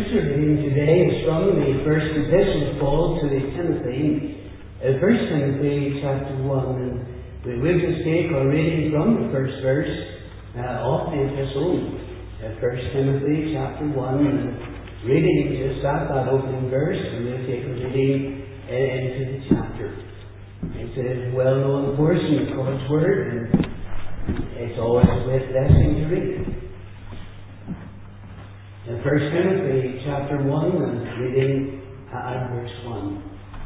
scripture reading today is from the first epistle of Paul to Timothy, 1 Timothy chapter 1. And we will just take our reading from the first verse of the epistle, 1 Timothy chapter 1, and reading just at that opening verse, and we'll take a reading into the chapter. It's a well-known portion of God's Word, and it's always a great blessing to read. In 1 Timothy chapter 1, and reading at verse 1.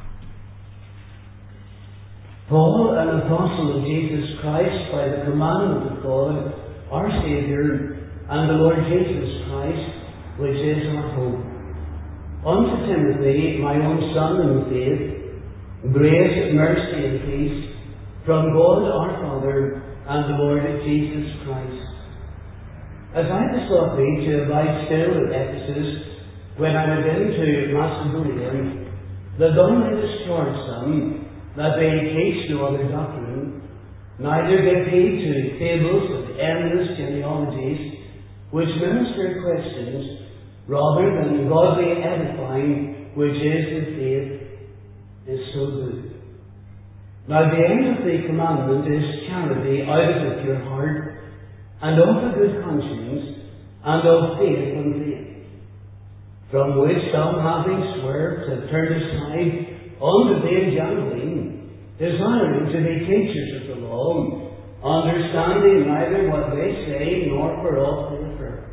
Paul, an apostle of Jesus Christ, by the commandment of God, our Saviour, and the Lord Jesus Christ, which is our hope. Unto Timothy, my own son in the faith, grace, mercy, and peace from God our Father and the Lord Jesus Christ. As I besought thee to abide still at Ephesus, when I went into Macedonia, that thou mightest charge some that they teach no other doctrine, neither give heed to fables of endless genealogies, which minister questions, rather than godly edifying, which is the faith, is so good. Now the end of the commandment is charity out of the pure heart, and of a good conscience, and of faith and faith, from which some, having swerved, have turned aside unto vain jangling, desiring to be teachers of the law, understanding neither what they say nor whereof they affirm.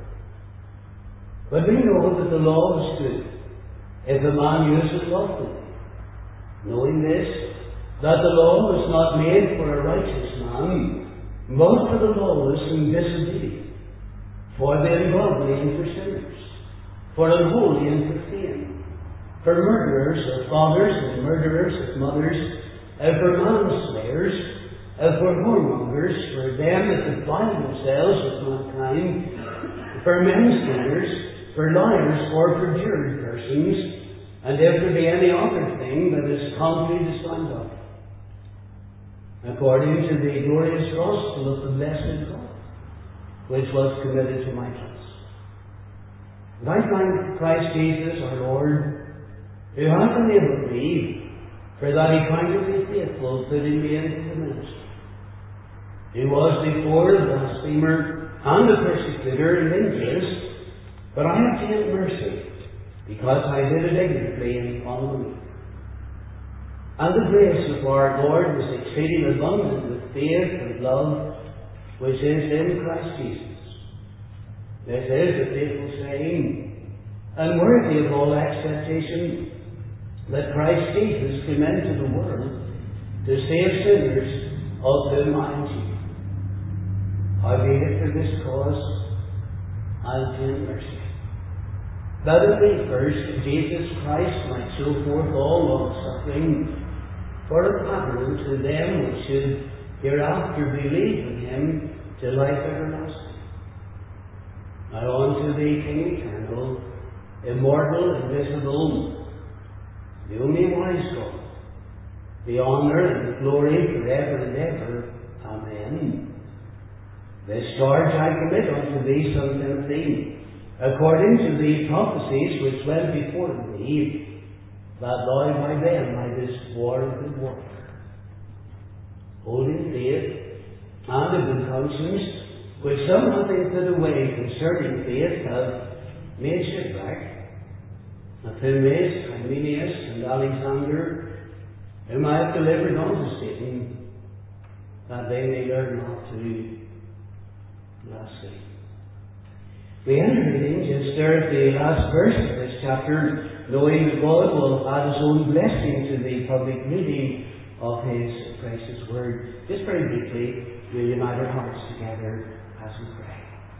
But we know that the law is good, if a man use it lawfully, knowing this, that the law was not made for a righteous man, but for the lawless and disobedient, for the ungodly and for sinners, for unholy and profane, for murderers of fathers and murderers of mothers, and for manslayers, and for whoremongers, for them that defile themselves with mankind, for menslingers, for liars, for perjured persons, and if there be any other thing that is contrary to sound doctrine, according to the glorious gospel of the blessed God, which was committed to my trust. And I thank Christ Jesus our Lord, who hath enabled me, for that he counted me faithful, putting me into the ministry, who was before a blasphemer and a persecutor and injurious, but I obtained mercy, because I did it ignorantly and unbelief. And the grace of our Lord was exceeding abundant with faith and love, which is in Christ Jesus. This is a faithful saying, and worthy of all expectation, that Christ Jesus came into the world to save sinners, of whom I am chief. Howbeit for this cause I obtain mercy, that in me first Jesus Christ might show forth all long-suffering, for a pattern to them which should hereafter believe in him to life everlasting. Now unto thee, King eternal, immortal, invisible, the only wise God, the honour and the glory forever and ever. Amen. This charge I commit unto thee, son Timothy, according to the prophecies which went before thee, that thou by them mightest war a good warfare, holding faith and a good conscience, which some having put away concerning faith have made shipwreck, of whom is Hymenaeus and Alexander, whom I have delivered unto Satan, that they may learn not to blaspheme. We enter reading just there at the last verse of this chapter, knowing that God will add his own blessing to the public reading of his precious word. Just very briefly, we'll unite our hearts together as we pray.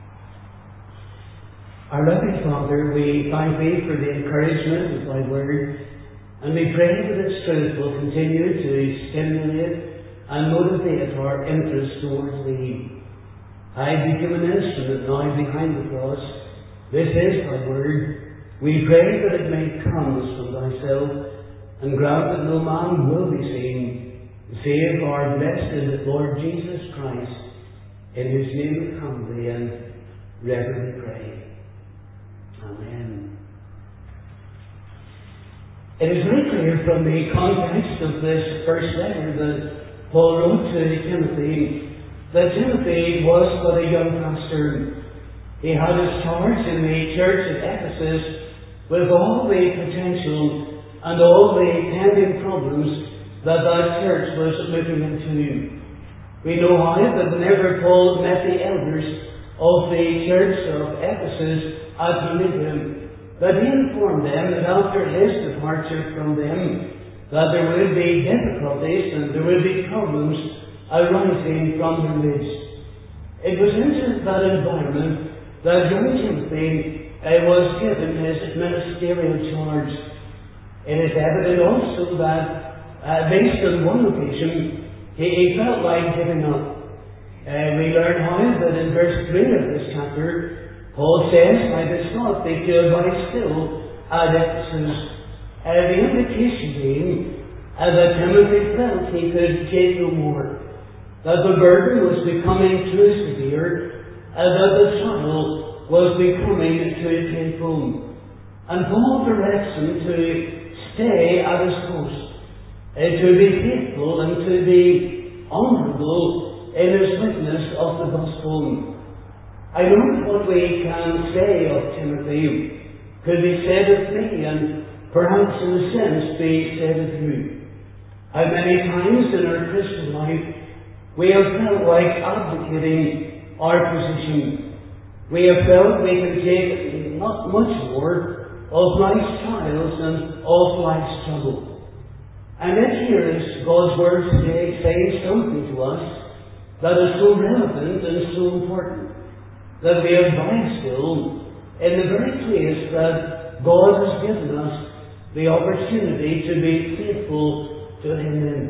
Our loving Father, we thank thee for the encouragement of thy word, and we pray that its truth will continue to stimulate and motivate our interest towards thee. I become an instrument now behind the cross. This is thy word. We pray that it may come as from thyself, and grant that no man will be seen, save our blessed Lord Jesus Christ, in whose name we humbly and reverently pray. Amen. It is very clear from the context of this first letter that Paul wrote to Timothy that Timothy was but a young pastor. He had his charge in the church at Ephesus with all the potential and all the pending problems that church was looking into. We know how that whenever Paul met the elders of the church of Ephesus at Philippi, that he informed them that after his departure from them, that there would be difficulties and there would be problems arising from their midst. It was into that environment that young Timothy was given his ministerial charge. It is evident also that, based on one occasion, he felt like giving up. We learn how that in verse 3 of this chapter, Paul says, I besought thee to abide still at Ephesus. The indication being that Timothy felt he could take no more, that the burden was becoming too severe, that the trial was becoming too painful. And Paul directs him to stay at his post, to be faithful and to be honourable in his witness of the gospel. I know that what we can say of Timothy could be said of me, and perhaps in a sense be said of you. How many times in our Christian life we have felt like abdicating our position. We have felt we can take not much more of life's trials and of life's trouble. And yet here is God's Word today saying something to us that is so relevant and so important, that we abide still in the very place that God has given us the opportunity to be faithful to Him in.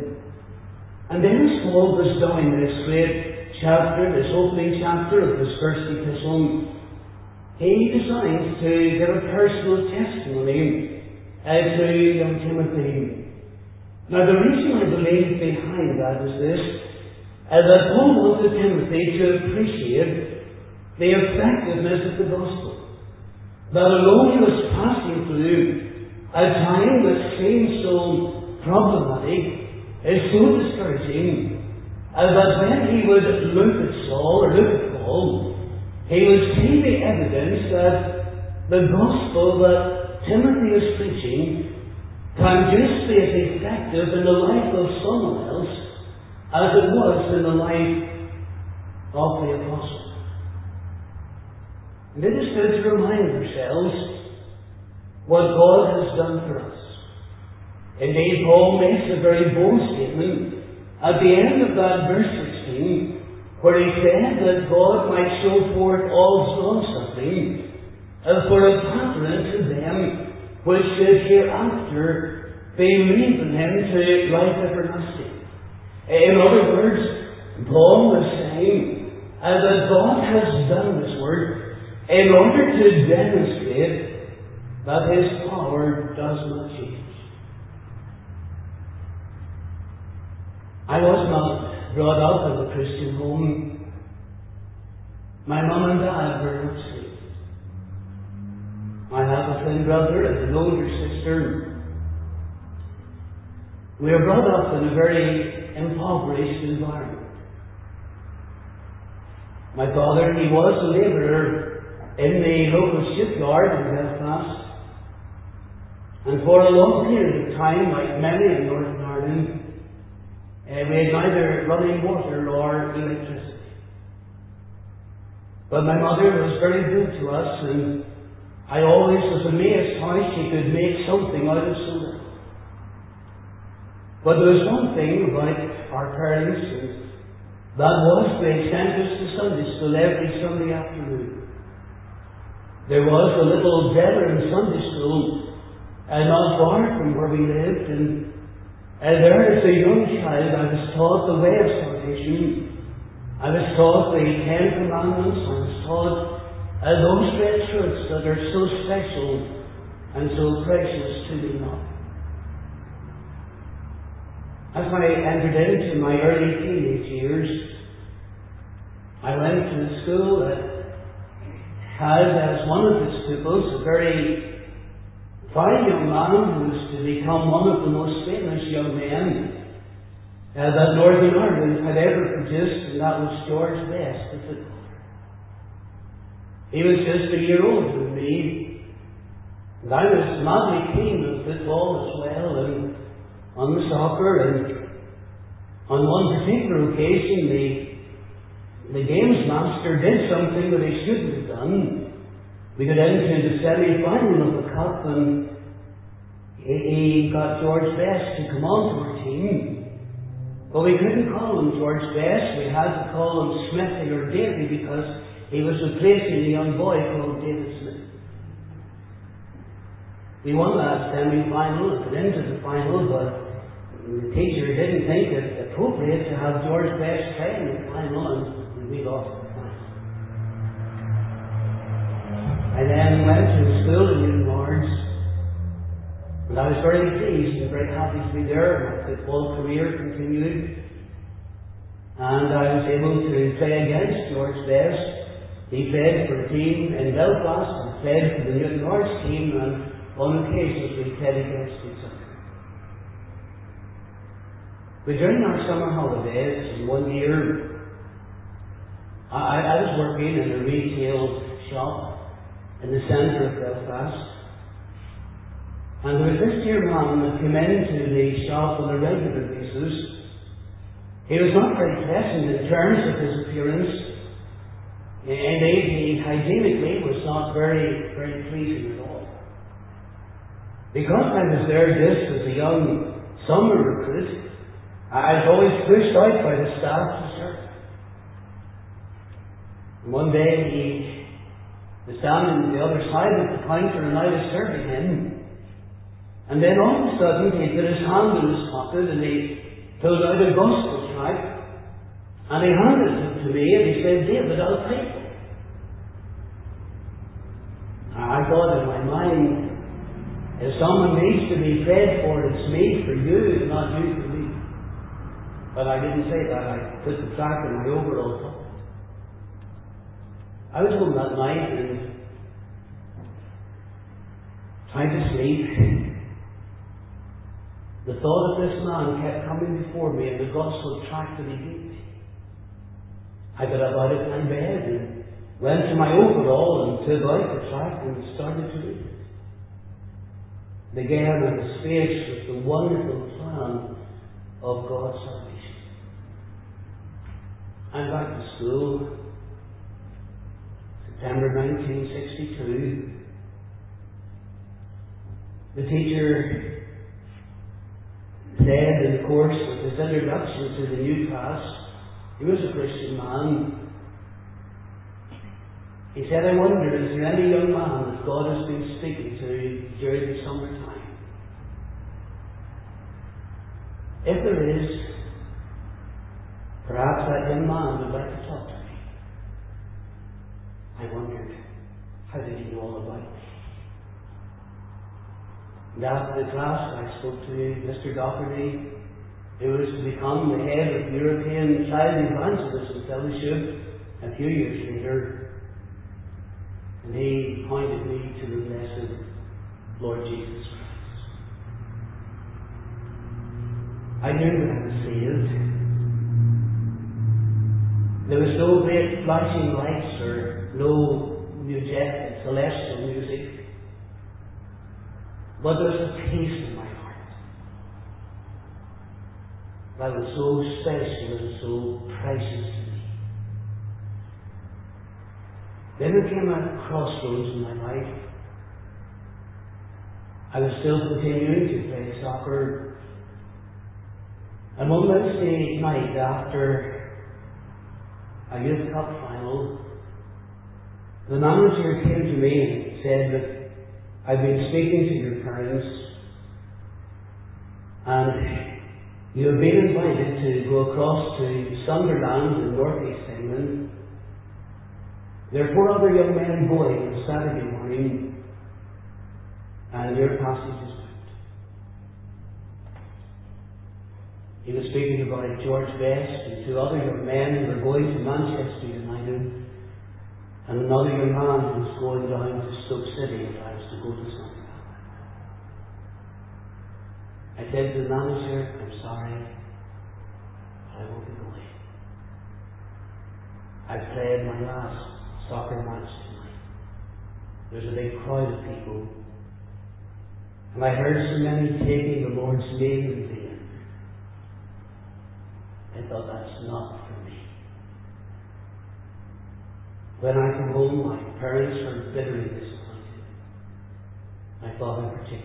And then as Paul was down this great chapter, this opening chapter of this first epistle, he decides to give a personal testimony to young Timothy. Now the reason I believe behind that is this, that Paul wanted Timothy to appreciate the effectiveness of the gospel. That although he was passing through a time that seemed so problematic, so discouraging, that when he would look at Saul or look at Paul, he would see the evidence that the gospel that Timothy is preaching can just be as effective in the life of someone else as it was in the life of the apostle. And it is good to remind ourselves what God has done for us. Indeed, Paul makes a very bold statement at the end of that verse 16, where he said that God might show forth all long-suffering for a pattern to them which should hereafter believe in Him to life everlasting. In other words, Paul was saying that God has done this work in order to demonstrate that His power does not change. I was not brought up in a Christian home. My mum and dad were not saved. I have a twin brother and an older sister. We were brought up in a very impoverished environment. My father, he was a labourer in the local shipyard in Belfast, and for a long period of time, like many in Northern Ireland, we had neither running water nor electricity. But my mother was very good to us, and I always was amazed how she could make something out of so little. But there was one thing about our parents, and that was they sent us to Sunday school every Sunday afternoon. There was a little veteran Sunday school not far from where we lived, and there as a young child I was taught the way of salvation. I was taught the Ten Commandments. I was taught those great truths that are so special and so precious to me now. As I entered into my early teenage years, I went to a school that had as one of its pupils a very fine young man who was to become one of the most famous young men that Northern Ireland had ever produced, and that was George Best, the footballer. He was just a year older than me, and I was madly keen on football as well, and on the soccer, and on one particular occasion the games master did something that he shouldn't have done. We got into the semi-final of the cup, and he got George Best to come on to our team. But we couldn't call him George Best. We had to call him Smithy or Davy, because he was replacing a young boy called David Smith. We won that semi-final and got into the final, but the teacher didn't think it appropriate to have George Best play in the final, and we lost the final. I then went to school in Newton Lords, and I was very pleased and very happy to be there. My football career continued, and I was able to play against George Best. He played for a team in Belfast and played for the Newton Lords team, and on occasions we played against each other. But during our summer holidays, one year, I was working in a retail shop in the centre of Belfast, and there was this dear man that came into the shop on a regular basis. He was not very pleasant in terms of his appearance. Indeed, he hygienically was not very, very pleasing at all. Because I was there just as a young summer recruit, I was always pushed out by the staff to serve. And one day he was standing on the other side of the counter, and I was serving him. And then all of a sudden he put his hand in his pocket and he pulled out a gospel tract, and he handed it to me, and he said, "David, I'll pay for it." I thought in my mind, if someone needs to be prayed for, it's me for you, not you for me. But I didn't say that. I put the tract in my overall pocket. I was home that night and trying to sleep. The thought of this man kept coming before me, and the gospel tract that he gave me. I got up out of my bed and went to my overall and took out the tract and started to read it. And again I was faced with the wonderful plan of God's salvation. I'm back to school. September 1962. The teacher said in the course of his introduction to the new class, he was a Christian man. He said, "I wonder, is there any young man that God has been speaking to during the summertime? If there is, perhaps that young man would like to talk to me." I wondered, how did he know all about me? And after the class, I spoke to Mr. Doherty, who was to become the head of the European Child Evangelism Fellowship a few years later, and he pointed me to the blessed Lord Jesus Christ. I knew that I was saved. There was no great flashing lights or no angelic celestial music, but there was a peace in my heart that was so special and so precious to me. Then there came a crossroads in my life. I was still continuing to play soccer, and one Wednesday night after a youth cup final, the manager came to me and said that I've been speaking to your parents, and you have been invited to go across to Sunderland in North East England. There are 4 other young men going on Saturday morning, and your passage is booked. He was speaking about George Best and 2 other young men who were going to Manchester United, and another young man who was going down to Stoke City if I was to go to Sunderland. said to the manager, I'm sorry, but I won't be going. I've played my last soccer match tonight. There's a big crowd of people, and I heard so many taking the Lord's name in vain. I thought, that's not for me. When I come home, my parents were bitterly disappointed. My father in particular.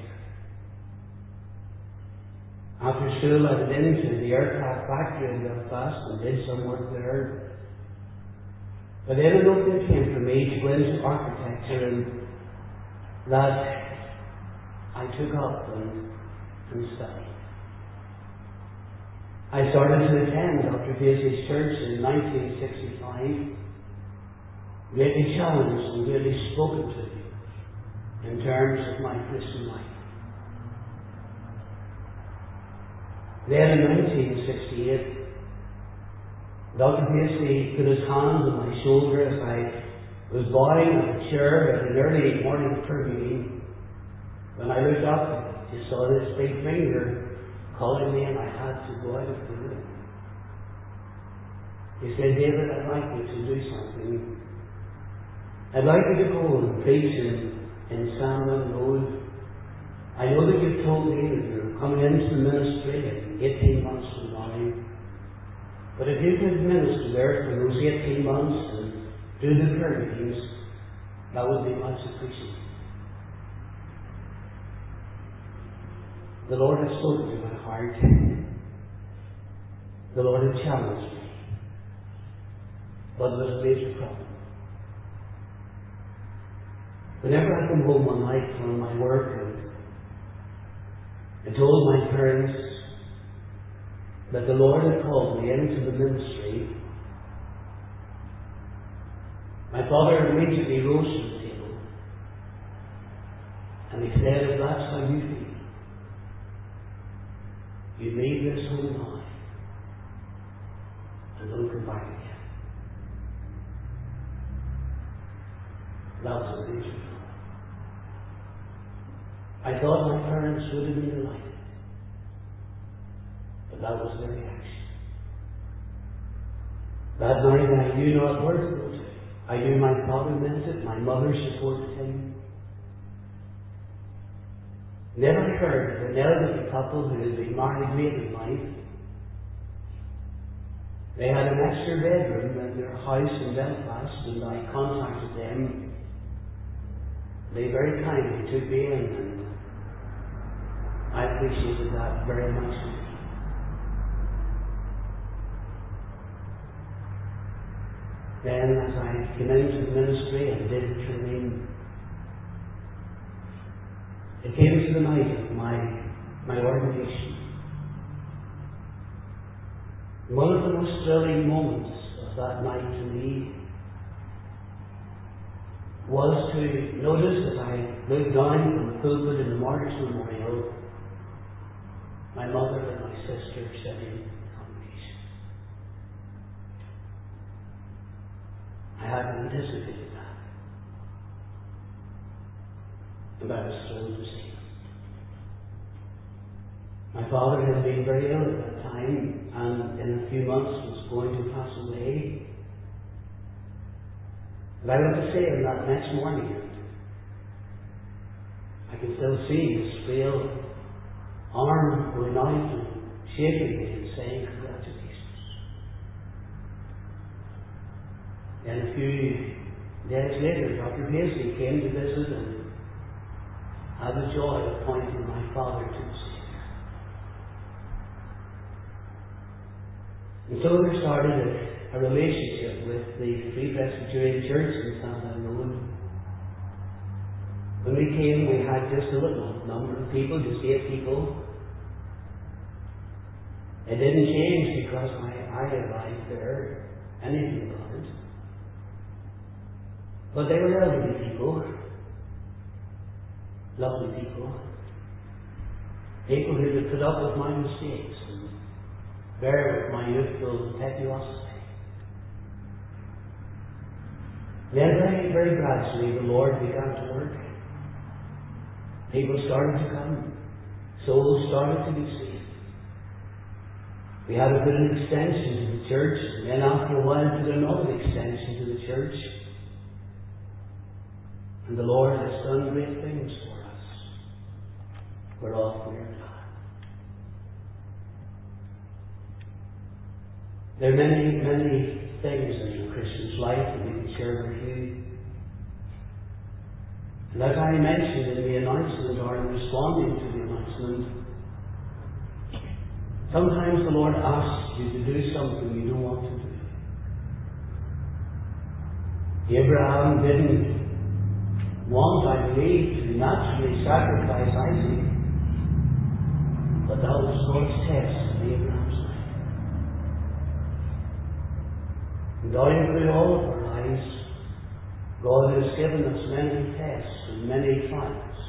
After school, I went into the aircraft factory in Belfast and did some work there. But then an opening came for me to go into architecture, and that I took up and studied. I started to attend Dr. Vasey's church in 1965, really challenged and really spoken to in terms of my Christian life. Then in 1968, Dr. Vasey put his hand on my shoulder as I was bowing on a chair at an early morning prayer meeting. When I looked up, I saw this big finger calling me, and I had to go out of the room. He said, David, I'd like you to do something. I'd like you to go and preach in Sandwell Road. I know that you've told me that you're coming into the ministry in 18 months from now. But if you could minister there for those 18 months and do the prayer meetings, that would be much appreciated. The Lord had spoken to my heart. The Lord had challenged me. But there was a major problem. Whenever I come home one night from my work and I told my parents that the Lord had called me into the ministry, my father immediately rose from the table and he said, if that's how you feel, you leave this home now and don't come back again. That was a major problem. I thought my parents would have been delighted, but that was their reaction. That night I knew not where to go to. I knew my father meant it, my mother supported him. Never heard of an elderly couple who had been married late in life. They had an extra bedroom in their house in Belfast, and I contacted them. They very kindly took me in, and I appreciated that very much indeed. Then, as I came into the ministry and did training, it came to the night of my ordination. One of the most thrilling moments of that night to me was to notice as I looked down from the pulpit in the Martyrs Memorial, my mother and my sister sitting in the congregation. I hadn't anticipated that, and I was thrilled to see them. My father had been very ill at that time, and in a few months was going to pass away. And I went to see him that next morning. I can still see his frail arm going out and shaking me and saying congratulations. Then a few days later, Dr. Vasey came to visit and had the joy of pointing my father to the Savior. And so there started a relationship with the Free Presbyterian Church in Sandwell Road. When we came, we had just a little number of people, just 8 people. It didn't change because I arrived there, anything about it. But they were elderly people, lovely people, people who would put up with my mistakes and bear with my youthful impetuosity. Then very, very gradually the Lord began to work. People started to come, souls started to be saved. We had to put an extension to the church, and then after a while put another extension to the church. And the Lord has done great things for us. Whereof we are glad. There are many, many things in a Christian's life that we can share with you. And as I mentioned in the announcement, or in responding to the announcement, sometimes the Lord asks you to do something you don't want to do. Abraham didn't want, I believe, to naturally sacrifice Isaac, but that was God's test in Abraham's life. And down through all of our lives, God has given us many tests and many trials.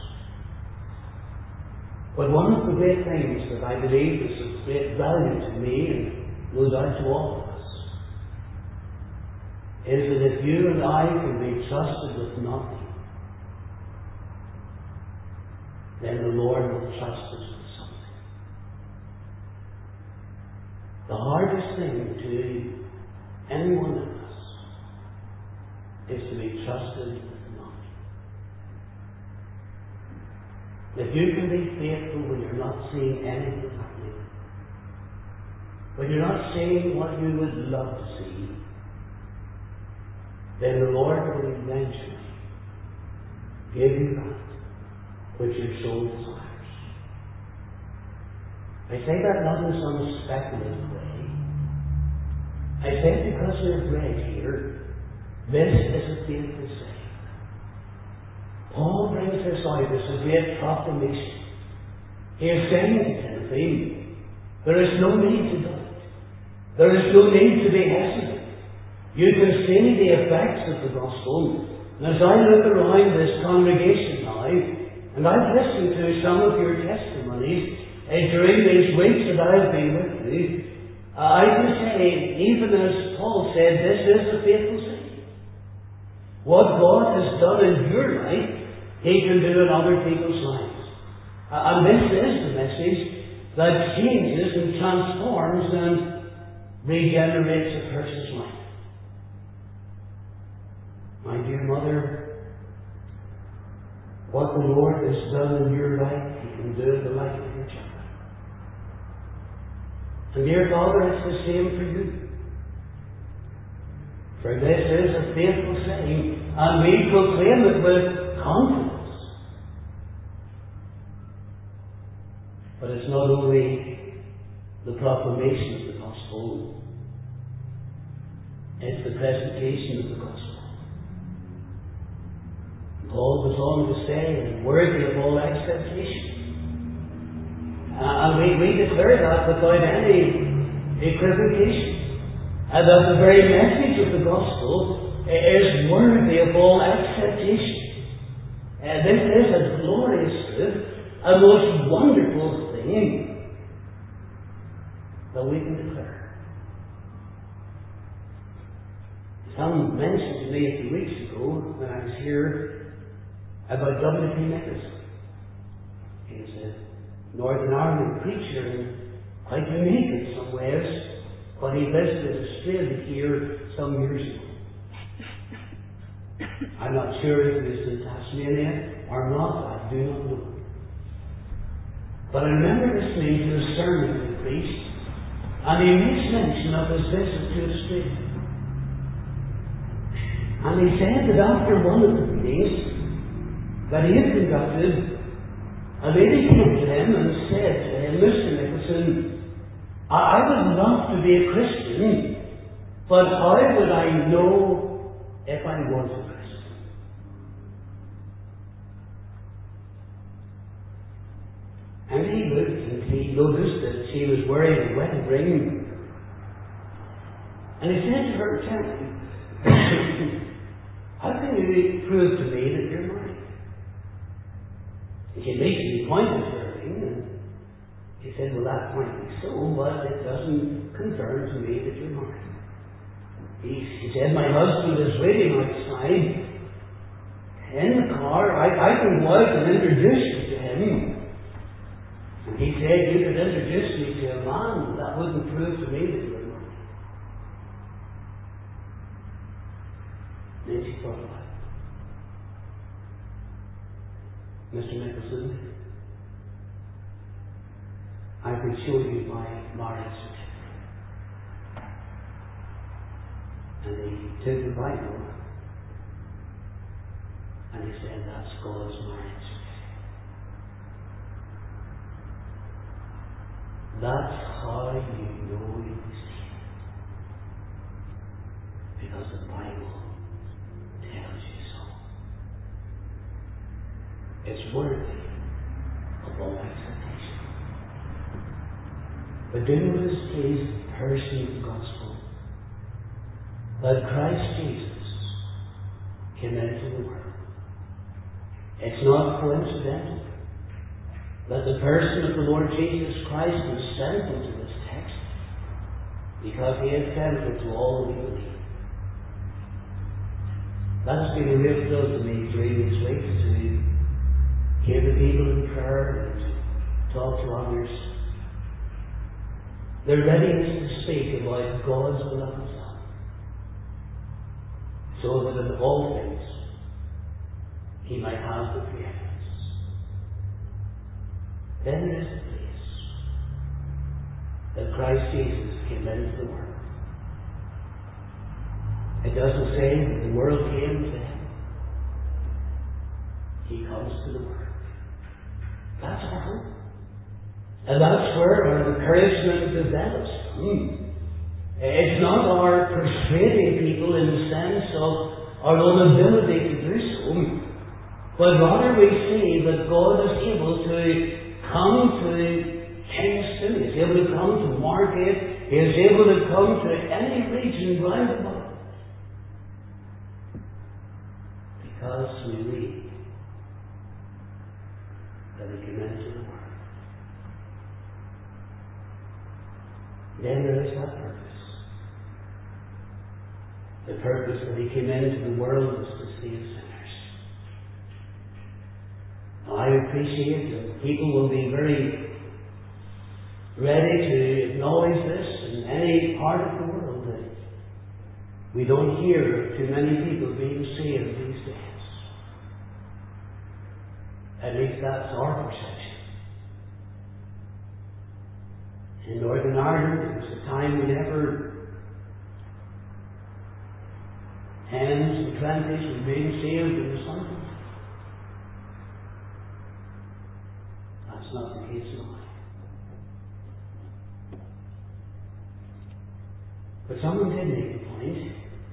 But one of the great things that I believe is of great value to me, and no doubt to all of us, is that if you and I can be trusted with nothing, then the Lord will trust us with something. The hardest thing to any one of us is to be trusted with nothing. If you can be faithful when you're not seeing anything happening, when you're not seeing what you would love to see, then the Lord will eventually give you that which your soul desires. I say that not in some speculative way. I say it because we've read here, this is a faithful saying. Paul brings this out as a great proclamation. He is saying to Timothy, there is no need to doubt. There is no need to be hesitant. You can see the effects of the gospel. And as I look around this congregation now, and I've listened to some of your testimonies during these weeks that I've been with you, I can say, even as Paul said, this is a faithful saying. What God has done in your life, He can do in other people's lives. And this is the message that changes and transforms and regenerates a person's life. My dear mother, what the Lord has done in your life, He can do in the life of your child. And dear Father, it's the same for you. For this is a faithful saying, and we proclaim it with confidence. But it's not only the proclamation of the gospel, it's the presentation of the gospel. Paul goes on to say, worthy of all expectation. And we declare that without any equivocation. And that the very message of the gospel is worthy of all acceptation. This is a glorious truth, a most wonderful thing that we can declare. Some mentioned to me a few weeks ago when I was here about W.P. Nicholson. He's a Northern Ireland preacher and quite unique in some ways, but he visited Australia here some years ago. I'm not sure if he was in Tasmania or not, I do not know. But I remember listening to a sermon that he preached, and he makes mention of his visit to Australia. And he said that after one of the meetings that he had conducted, a lady came to him and said to him, Mr. Nicholson, I would love to be a Christian, but how would I know if I was a Christian? And he looked and he noticed that she was wearing a wedding ring. And he said to her, tell me, how can you prove to me that you're married? She immediately pointed to her ring, and he said, well, that might be so, but it doesn't confirm to me that you're married. He said, my husband is waiting outside in the car. I can go out and introduce you to him. And said, you could introduce me to a man that wouldn't prove to me that you were mine. Then she thought about it. Mr. Nicholson, I could show you my marriage certificate. And he took the Bible and he said, that's God's marriage certificate. That's how you know you'll be saved. Because the Bible tells you so. It's worthy of all expectation. But do notice, please, the person of the gospel, that Christ Jesus came into the world. It's not coincidental that the person of the Lord Jesus Christ was sent into this text, because he is central to all we believe. That has been a real thrill to me during these weeks, to hear the people in prayer and to talk to others. Their readiness to speak about God's beloved Son, so that in all things he might have the preeminence. Then there is the place that Christ Jesus came into the world. It doesn't say that the world came to him. He comes to the world. That's our hope. And that's where our encouragement develops. It's not our persuading people in the sense of our own ability to do so, but rather we see that God is able to come to Kingston, He is able to come to Margate, He is able to come to any region round the world. Because we read that He came into the world. Then there is that purpose. The purpose that He came into the world was to save sinners. Now, I appreciate that people will be very ready to acknowledge this in any part of the world, that we don't hear of too many people being saved these days. At least that's our perception. In Northern Ireland, it was a time whenever tens and twenties were being saved in the Sunday. That's not the case now. But someone did make the point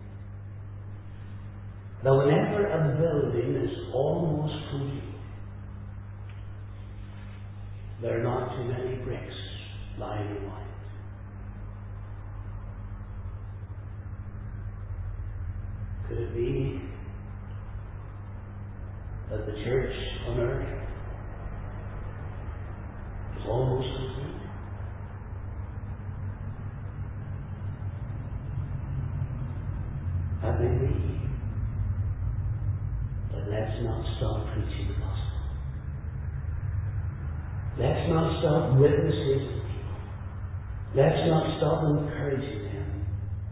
that whenever a building is almost complete, there are not too many bricks lying around. Could it be that the church on earth is almost complete? That may be. But let's not stop preaching the gospel. Let's not stop witnessing to people. Let's not stop encouraging them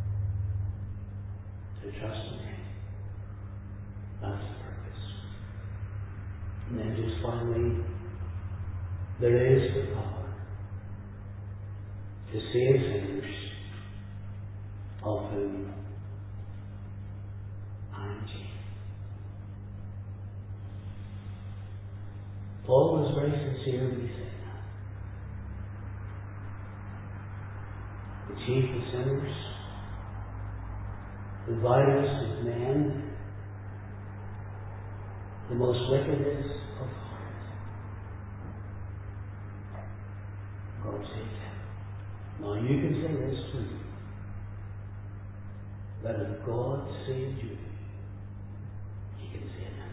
to trust in Him. That's the purpose. And then just finally, there is the power to save sinners, of whom I am chief. Paul was very sincere when he said that. The chief of sinners, the vilest of men, the most wickedest of heart. God saved him. Now you can say this too, that if God saved you, He can save anyone.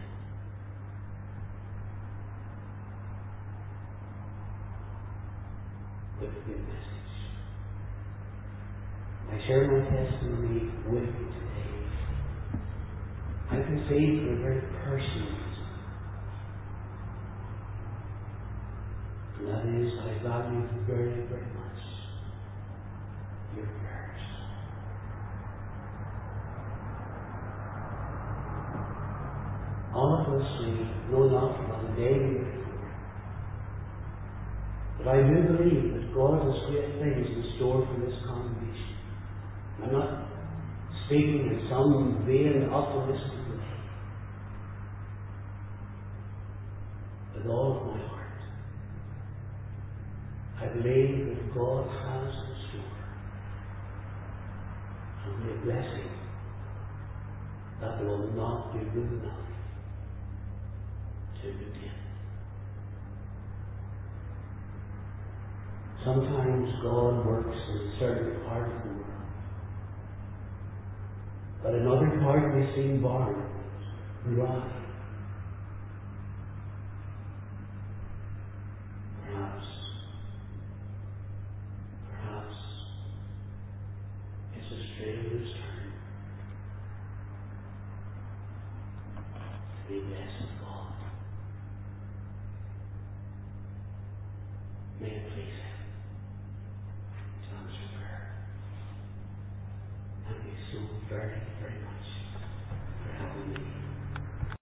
With a good message. I share my testimony with you today. I can say for a very personal reason. And that is, I I value very, very much your prayers. All of us, we know not from the day we were born. But I do believe that God has great things in store for this congregation. I'm not speaking in some vain, optimistic way. With all of my heart, I believe that God has in store a blessing that will not be good enough to begin. Sometimes God works in a certain part of the world, but another part may seem barren, dry. Perhaps it's a stranger's turn to be blessed of God. May it please Him to answer prayer. Thank you so very, very much for having me.